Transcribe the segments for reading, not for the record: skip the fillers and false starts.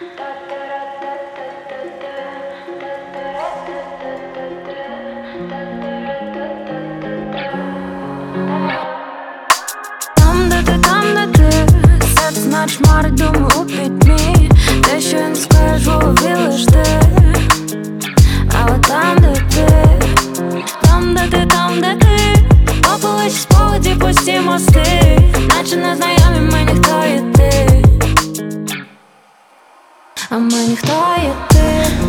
Там, де ти, серце наче хмари, думаю у пітьмі. Те, що я не скажу, в голові лиш ти. Але там, де ти, попалиш в спогаді пусті мости, наче незнайомі мені, хто є ти. А мені хто є ти.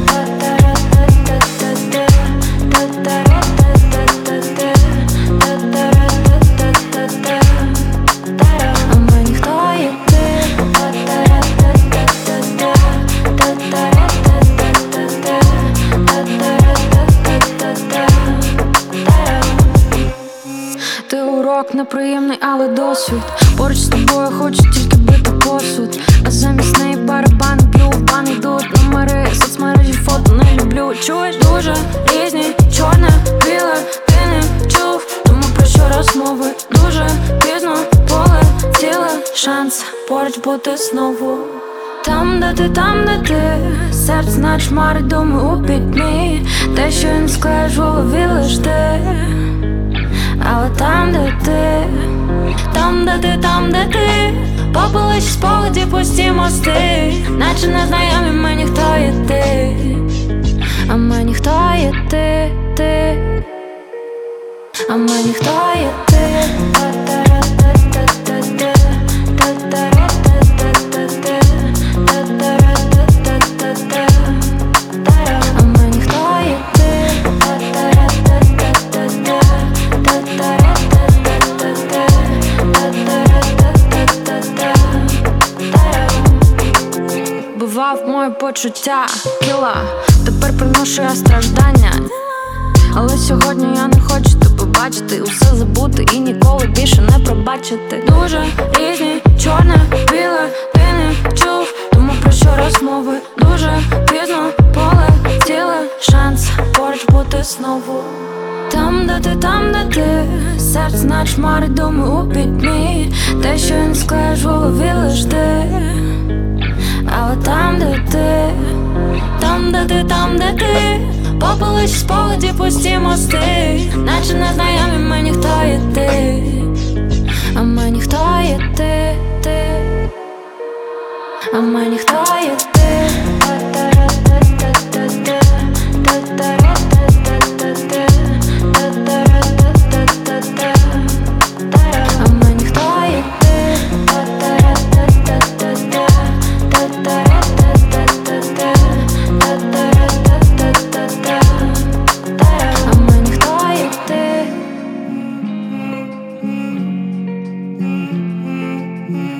Ти урок неприємний, але досвід. Поруч з тобою хочу тільки бити посуд. А замість неї барабани б'ю, в бан йдуть номери, соцмережі, фото не люблю. Чуєш, дуже різні, чорне, біле, ти не чув, тому про що розмови. Дуже пізно, поле, ціле, шанс поруч бути знову. Там, де ти, серце наче хмари, думаю у пітьмі. Те, що я не скажу, в голові лиш ти. Але там, де ти, попалиш в спогаді пусті мости, наче незнайомі мені, хто є ти. А мені хто є ти. А мені хто є ти. Бував моє почуття кіла, тепер приношу я страждання. Але сьогодні я не хочу тебе бачити, усе забути і ніколи більше не пробачити. Дуже різні, чорне, біле, ти не чув, тому про що розмови. Дуже пізно, поле, ціле, шанс поруч бути знову. Там, де ти, серце наче хмари, думаю у пітьмі. Те, що я не скажу, в голові лиш ти. Але там, де ти, попалиш в спогаді пусті мости, наче незнайомі мені, хто є ти. А мені хто є ти. А мені хто є ти.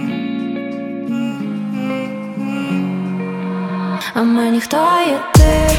А мені хто є ти.